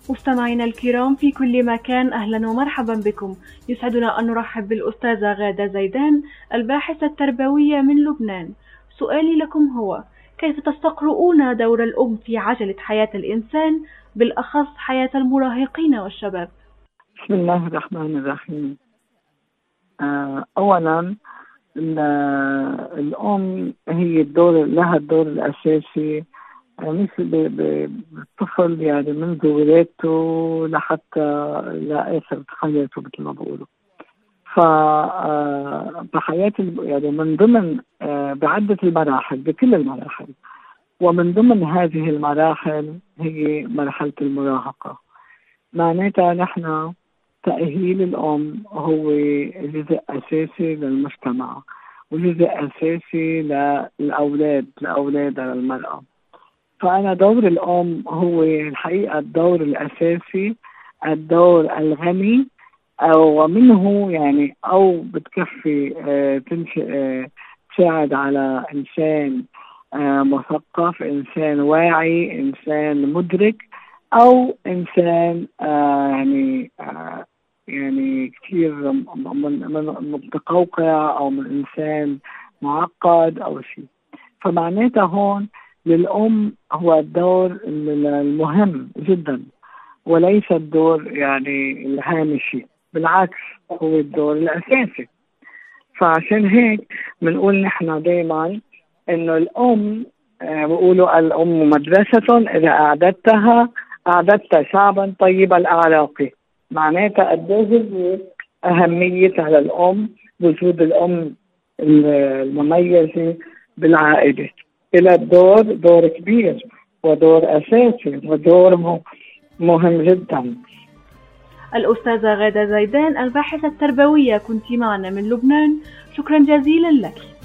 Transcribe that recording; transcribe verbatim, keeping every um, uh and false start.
مستمعينا الكرام في كل مكان، أهلا ومرحبا بكم. يسعدنا أن نرحب بالأستاذة غادة زيدان، الباحثة التربوية من لبنان. سؤالي لكم هو: كيف تستقرؤون دور الأم في عجلة حياة الإنسان، بالأخص حياة المراهقين والشباب؟ بسم الله الرحمن الرحيم. آه أولا الأم هي الدور لها الدور الأساسي مثل بالطفل، يعني منذ ولادته لحتى لآخر حياته مثل ما بقولوا. فبحياة يعني من ضمن بعدة المراحل، بكل المراحل، ومن ضمن هذه المراحل هي مرحلة المراهقة. معناتها نحن تأهيل الأم هو جزء أساسي للمجتمع وجزء أساسي للأولاد لأولاد المرأة. فأنا دور الأم هو الحقيقة الدور الأساسي، الدور الغني، أو منه يعني أو بتكفي تنشئ تساعد على إنسان مثقف، إنسان واعي، إنسان مدرك، أو إنسان يعني يعني كثير من متقوقع، أو من إنسان معقد أو شيء. فمعناتها هون للأم هو الدور المهم جدا، وليس الدور يعني الهامشي، بالعكس هو الدور الأساسي. فعشان هيك بنقول نحن دايما إنه الأم بيقولوا الأم مدرسة إذا أعددتها أعددت شعبا طيب الأعراق. معناتها قديش أهمية على الأم وجود الأم المميزة بالعائلة. إلى الدور دور كبير ودور أساسي ودور مهم جدا. الأستاذة غادة زيدان، الباحثة التربوية، كنت معنا من لبنان. شكرا جزيلا لك.